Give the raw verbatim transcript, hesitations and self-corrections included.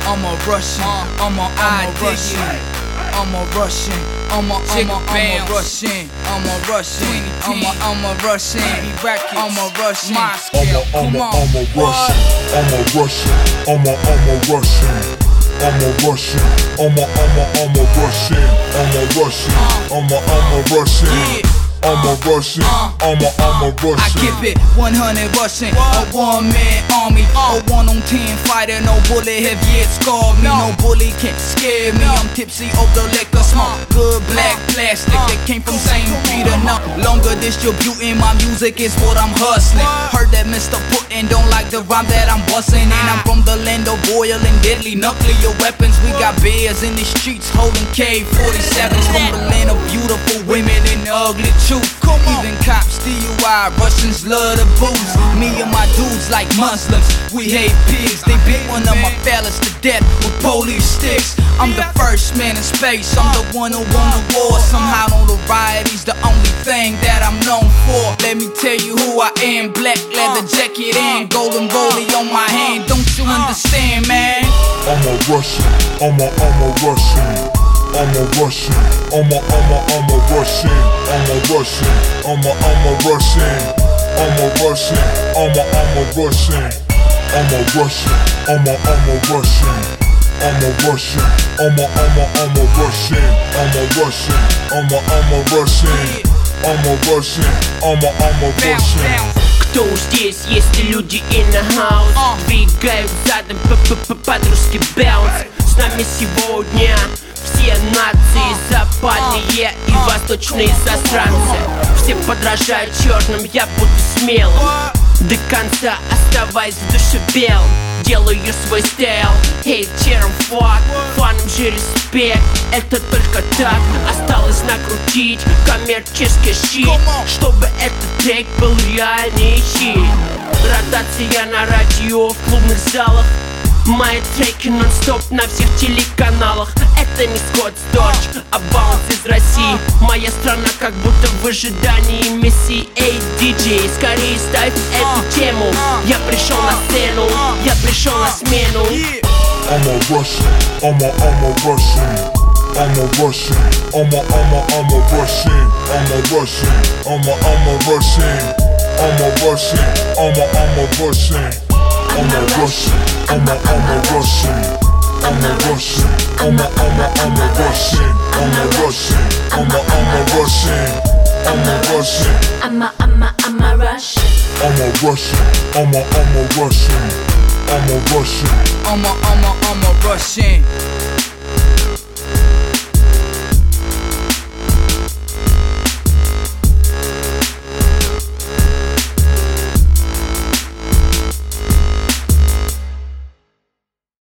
I'm a Russian, I'm a, I'm a Russian, I'm a Russian, I'm a, I'm a, I'm a Russian, I'm a Russian, I'm a, I'm a Russian, I'm a Russian, I'm a, I'm a, I'm a Russian, I'm a Russian, I'm a, I'm a Russian. I'm a Russian, I'm a, I'm a, I'm a Russian, I'm a Russian, I'm a, I'm a Russian. I'm a Russian, I'm a, I'm a Russian. I give it one hundred Russian, a one-man army, a one on ten fighter. No bullet have yet scarred me, no bully can't scare me. I'm tipsy off the liquor, smoke good black plastic that came from Saint Peter. No longer distributing my music is what I'm hustling. Heard that Mister Putin don't like the rhyme that I'm busting, and I'm from the land of oil and deadly nuclear weapons. We got bears in the streets holding K forty-sevens from the land of beautiful women and ugly truth. Even cops D U I, Russians love the booze. Me and my dudes like Muslims, we hate pigs. They beat one of my fellas to death with police sticks. I'm the first man in space, I'm the one who won the war. Somehow notoriety's the only thing that I'm known for. Let me tell you who I am, black leather jacket and golden rollie on my hand. Don't you understand, man? I'm a Russian, I'm a, I'm a Russian. I'm a Russian, I'm a, I'm a, I'm a Russian, I'm a Russian, I'm a, I'm a Russian, I'm a Russian, I'm a, I'm a Russian, I'm a Russian, I'm a, I'm a Russian, I'm a Russian, I'm a, I'm a, I'm a Russian, I'm a Russian, I'm a, I'm a Russian, I'm a Russian, I'm a, I'm a Russian. Кто здесь, есть ли люди in the house? Двигают задом по-по-по-подружки bounce. С нами сегодня все нации, западные и восточные засранцы. Все подражают черным, я буду смелым. До конца оставаясь в душе белым. Делаю свой стайл, хейтерам фак, фанам же респект. Это только так, осталось накрутить коммерческий щит, чтобы этот трек был реальный хит. Ротация на радио, в клубных залах. Мои треки нон-стоп на всех телеканалах. Это не Скотт Сторч, а Баунс из России. Моя страна как будто в ожидании мессии. Эй, диджей, скорее ставь эту тему. Я пришел на сцену, я пришел на смену. I'm a Russian, I'm a, I'm a Russian. I'm a Russian, I'm a, I'm a, I'm a Russian. I'm a Russian, I'm a, I'm a Russian. I'm a Russian, I'm a, I'm a Russian. I'm a Russian, I'm a, I'm a Russian. I'm a Russian, I'm a, I'm a, I'm a Russian. I'm a Russian, I'm a, I'm a Russian. I'm a Russian, I'm a, I'm a, I'm a Russian. I'm a Russian, I'm a, I'm a Russian. I'm a Russian, I'm a, I'm a, I'm a Russian.